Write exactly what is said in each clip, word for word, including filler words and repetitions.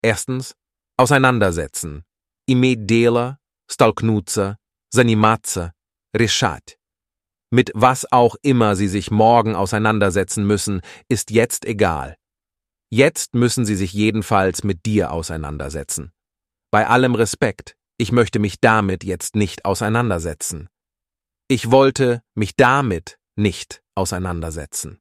Erstens, auseinandersetzen. Иметь дело, столкнуться, заниматься, решать. Mit was auch immer Sie sich morgen auseinandersetzen müssen, ist jetzt egal. Jetzt müssen Sie sich jedenfalls mit dir auseinandersetzen. Bei allem Respekt, ich möchte mich damit jetzt nicht auseinandersetzen. Ich wollte mich damit nicht auseinandersetzen.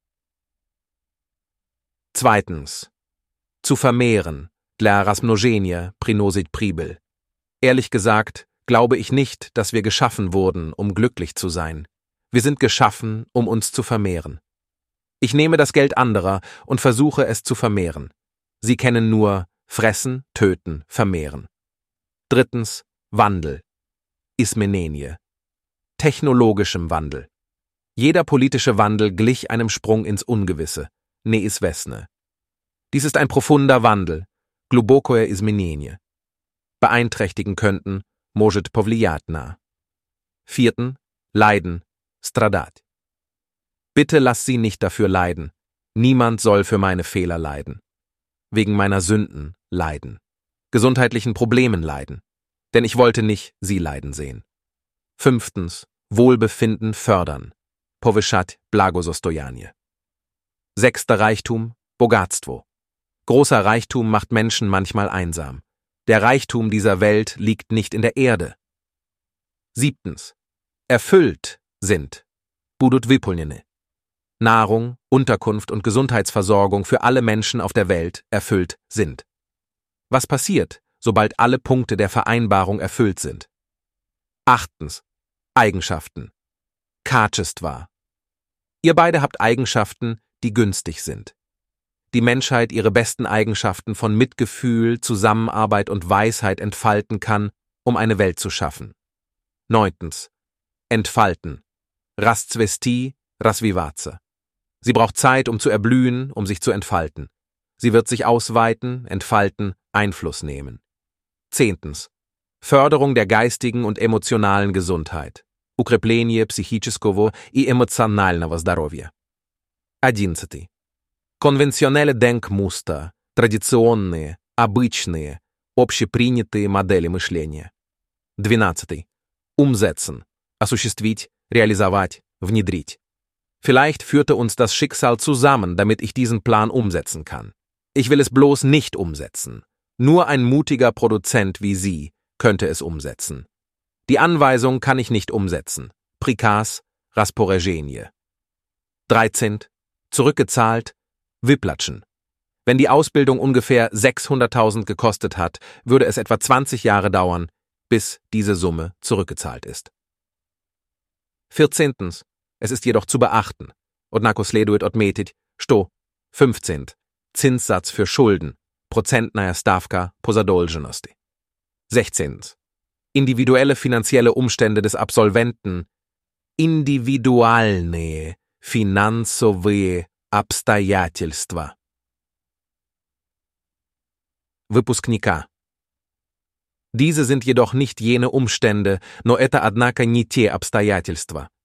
Zweitens. Zu vermehren. Dla размножения приносит прибыль. Ehrlich gesagt, glaube ich nicht, dass wir geschaffen wurden, um glücklich zu sein. Wir sind geschaffen, um uns zu vermehren. Ich nehme das Geld anderer und versuche es zu vermehren. Sie kennen nur fressen, töten, vermehren. Drittens, Wandel. Изменение. Technologischem Wandel. Jeder politische Wandel glich einem Sprung ins Ungewisse. Неизвестное. Dies ist ein profunder Wandel. Глубокое изменение. Beeinträchtigen könnten, может повлиять на. Vierten, Leiden, страдать. Bitte lass sie nicht dafür leiden. Niemand soll für meine Fehler leiden. Wegen meiner Sünden leiden. Gesundheitlichen Problemen leiden. Denn ich wollte nicht sie leiden sehen. Fünftens, Wohlbefinden fördern. Повышать благосостояние. Sechster Reichtum, богатство. Großer Reichtum macht Menschen manchmal einsam. Der Reichtum dieser Welt liegt nicht in der Erde. Siebtens, erfüllt sind. Будут выполнены. Nahrung, Unterkunft und Gesundheitsversorgung für alle Menschen auf der Welt erfüllt sind. Was passiert, sobald alle Punkte der Vereinbarung erfüllt sind? Achtens, Eigenschaften. Качества. Ihr beide habt Eigenschaften, die günstig sind. Die Menschheit ihre besten Eigenschaften von Mitgefühl, Zusammenarbeit und Weisheit entfalten kann, um eine Welt zu schaffen. Neuntens. Entfalten. Расцвести, развиваться. Sie braucht Zeit, um zu erblühen, um sich zu entfalten. Sie wird sich ausweiten, entfalten, Einfluss nehmen. Zehntens. Förderung der geistigen und emotionalen Gesundheit. Укрепление психического и эмоционального здоровья. Одиннадцатый. Конвенционelle Denkmuster, традиционные, обычные, общепринятые модели мышления. Двенадцатый. Umsetzen. Осуществить, реализовать, внедрить. Vielleicht führte uns das Schicksal zusammen, damit ich diesen Plan umsetzen kann. Ich will es bloß nicht umsetzen. Nur ein mutiger Produzent wie Sie könnte es umsetzen. Die Anweisung kann ich nicht umsetzen. Prikaz, распоряжение. dreizehn. Zurückgezahlt, выплачен. Wenn die Ausbildung ungefähr sechshunderttausend gekostet hat, würde es etwa zwanzig Jahre dauern, bis diese Summe zurückgezahlt ist. vierzehntens. Es ist jedoch zu beachten. Однако следует отметить, что. fünfzehn. Zinssatz für Schulden. Процентная ставка по задолженности. sechzehn. Individuelle finanzielle Umstände des Absolventen. Индивидуальные финансовые обстоятельства. Выпускника. Diese sind jedoch nicht jene Umstände, но это однако не те обстоятельства.